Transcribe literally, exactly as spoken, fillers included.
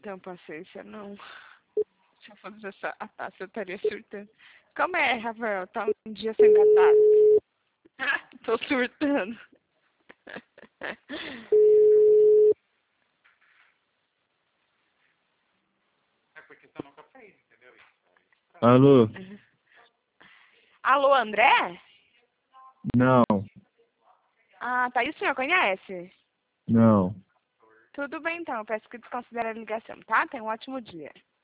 tenho paciência, não. Se eu fosse essa a taça, eu estaria surtando. Como é, Rafael? Tá um dia sem engatar. Tô surtando. É porque você nunca fez, entendeu? Alô? Alô, André? Não, Ah, tá. E o senhor conhece? não. Tudo bem, então. Eu peço que desconsidere a ligação, tá? Tenha um ótimo dia.